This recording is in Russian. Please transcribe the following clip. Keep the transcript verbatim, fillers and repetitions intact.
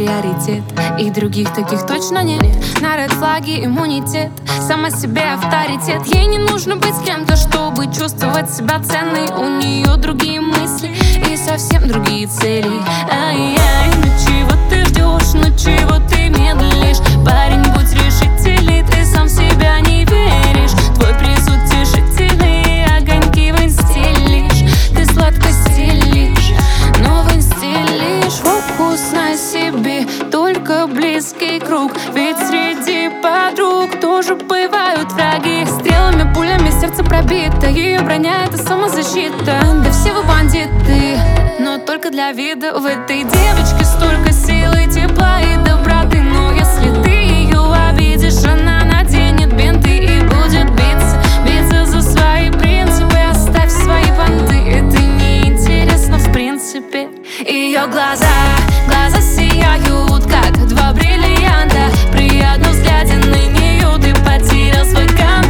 приоритет, и других таких точно нет. На ред флаги иммунитет, сама себе авторитет. Ей не нужно быть с кем-то, чтобы чувствовать себя ценной. У нее другие мысли и совсем другие цели. Ай-яй, ну чего ты ждешь, ну чего ты медлишь? Парень, будь решительный, ты сам в себя не веришь. Твой приз утешительный, огоньки в инсте лишь. Ты сладко стелишь, но в инсте лишь. Фокус на себе, только близкий круг. Ведь среди подруг тоже бывают враги. Стрелами, пулями сердце пробито, ее броня — это самозащита. Да все вы бандиты, но только для вида. В этой девочке столько силы, тепла и доброты. Но если ты ее обидишь, она наденет бинты и будет биться, биться за свои принципы. Оставь свои понты, это неинтересно в принципе. Ее глаза, глаза сияют, как два бриллианта. При одном взгляде на нее ты потерял свой контроль.